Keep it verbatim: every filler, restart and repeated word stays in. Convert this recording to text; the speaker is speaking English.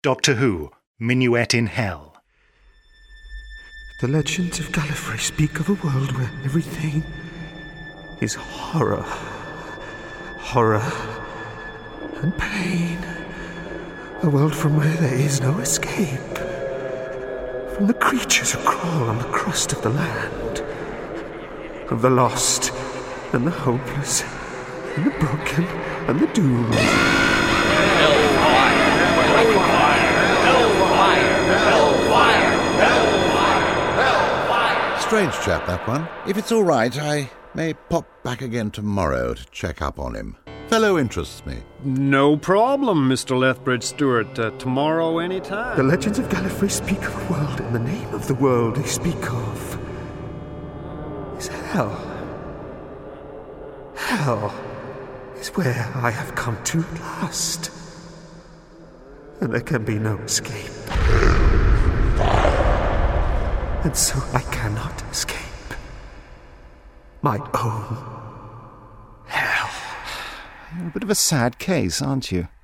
Doctor Who, Minuet in Hell. The legends of Gallifrey speak of a world where everything is horror. Horror and pain. A world from where there is no escape. From the creatures who crawl on the crust of the land. Of the lost and the hopeless and the broken and the doomed. Hellfire! Hellfire! Hellfire! Hellfire! Hellfire! Hellfire! Strange chap, that one. If it's all right, I may pop back again tomorrow to check up on him. Fellow interests me. No problem, Mister Lethbridge Stewart. Uh, tomorrow, any time. The legends of Gallifrey speak of a world, and the name of the world they speak of is hell. Hell is where I have come to at last. And there can be no escape. And so I cannot escape my own hell. You're a bit of a sad case, aren't you?